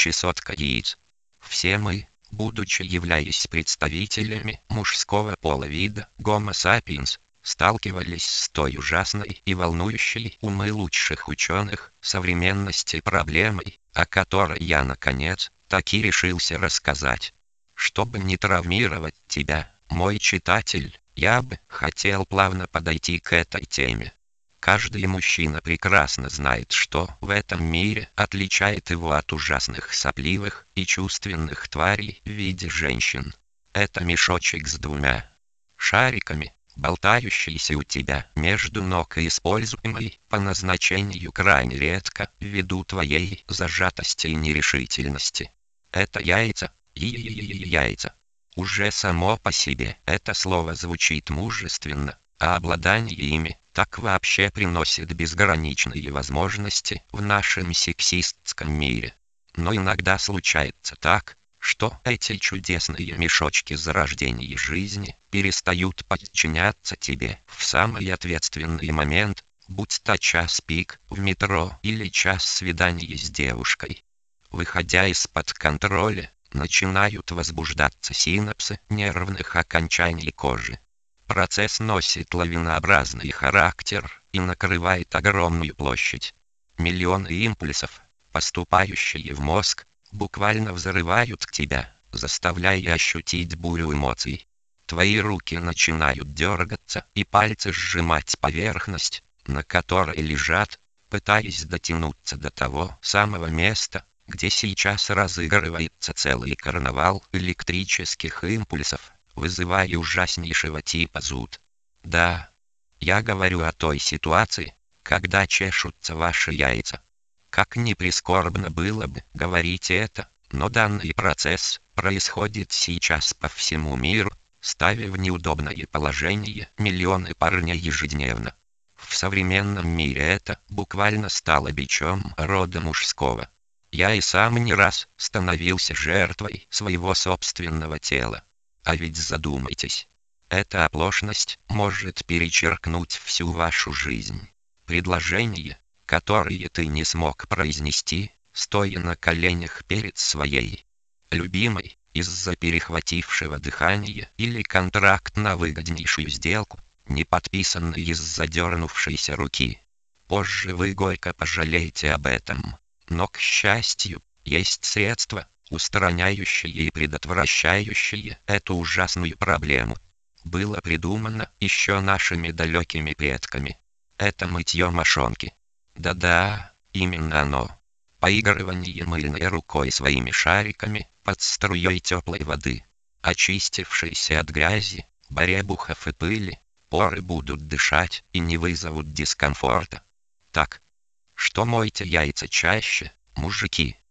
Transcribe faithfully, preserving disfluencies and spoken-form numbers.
тысячи сотка яиц. Все мы, будучи являясь представителями мужского пола вида Homo sapiens, сталкивались с той ужасной и волнующей умы лучших ученых современности проблемой, о которой я, наконец, таки решился рассказать. Чтобы не травмировать тебя, мой читатель, я бы хотел плавно подойти к этой теме. Каждый мужчина прекрасно знает, что в этом мире отличает его от ужасных сопливых и чувственных тварей в виде женщин. Это мешочек с двумя шариками, болтающийся у тебя между ног и используемый по назначению крайне редко ввиду твоей зажатости и нерешительности. Это яйца, яйца. Уже само по себе это слово звучит мужественно, а обладание ими так вообще приносит безграничные возможности в нашем сексистском мире. Но иногда случается так, что эти чудесные мешочки зарождения жизни перестают подчиняться тебе в самый ответственный момент, будь то час пик в метро или час свидания с девушкой. Выходя из-под контроля, начинают возбуждаться синапсы нервных окончаний кожи. Процесс носит лавинообразный характер и накрывает огромную площадь. Миллионы импульсов, поступающие в мозг, буквально взрывают тебя, заставляя ощутить бурю эмоций. Твои руки начинают дергаться и пальцы сжимать поверхность, на которой лежат, пытаясь дотянуться до того самого места, где сейчас разыгрывается целый карнавал электрических импульсов, вызывая ужаснейшего типа зуд. Да, я говорю о той ситуации, когда чешутся ваши яйца. Как ни прискорбно было бы говорить это, но данный процесс происходит сейчас по всему миру, ставя в неудобное положение миллионы парней ежедневно. В современном мире это буквально стало бичом рода мужского. Я и сам не раз становился жертвой своего собственного тела. А ведь задумайтесь, эта оплошность может перечеркнуть всю вашу жизнь. Предложение, которые ты не смог произнести, стоя на коленях перед своей любимой, из-за перехватившего дыхания или контракт на выгоднейшую сделку, не подписанный из-за дернувшейся руки. Позже вы горько пожалеете об этом. Но, к счастью, есть средства, устраняющие и предотвращающие эту ужасную проблему. Было придумано еще нашими далекими предками. Это мытье мошонки. Да-да, именно оно. Поигрывание мыльной рукой своими шариками под струей теплой воды. Очистившиеся от грязи, баребухов и пыли, поры будут дышать и не вызовут дискомфорта. Так, что мойте яйца чаще, мужики?